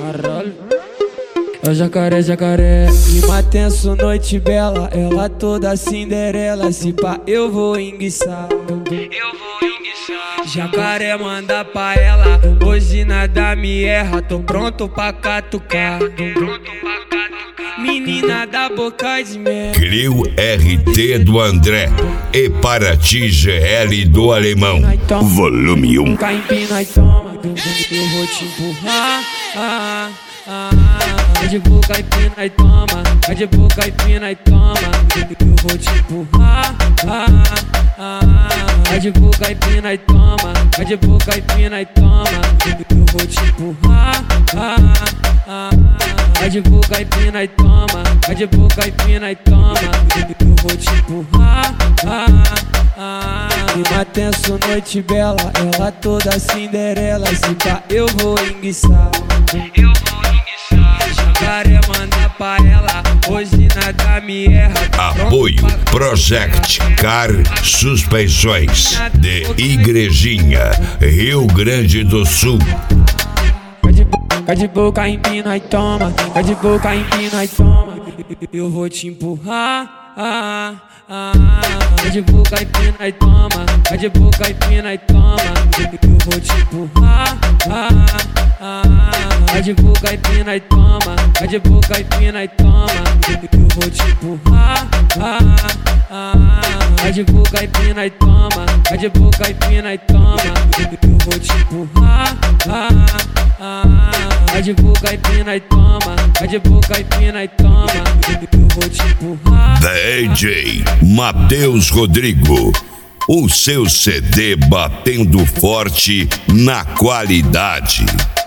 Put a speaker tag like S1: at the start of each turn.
S1: Caralho. É o jacaré, jacaré. Clima tenso, noite bela. Ela toda Cinderela. Se pá, eu vou enguiçar. Jacaré manda pra ela. Hoje nada me erra. Tô pronto pra catucar. Menina da boca de mel.
S2: Crio RT do André e Paraty GL do Alemão. Volume 1.
S1: Cai empina e toma. Eu vou te empurrar. Vai de boca, empina e toma. Vai de boca, empina e toma. Eu vou te empurrar. Vai de boca, empina e toma. Vai de boca, empina e toma. Eu vou te empurrar. Vai de boca, empina e toma. Vai de boca, empina e toma. Eu vou te empurrar. Clima tenso, noite bela. Ela toda Cinderela. Se pá, eu vou enguiçar. Jacaré manda pra ela. Hoje nada me erra.
S2: Apoio Project Car Suspensões de Igrejinha, Rio Grande do Sul.
S1: Vai de boca, empina e toma. Vai de boca, empina e toma. Eu vou te empurrar. Vai de boca, empina e toma. Vai de boca, empina e toma. Eu vou te empurrar. Vai de boca, empina e toma. Vai de boca, empina e toma. Eu vou te empurrar. Vai de boca, empina e toma. Vai de boca, empina e toma. Eu vou te empurrar. Vai de boca, empina e toma. Vai de boca, empina e toma. Eu vou te empurrar.
S2: DJ Matheus Rodrigo, o seu CD batendo forte na qualidade.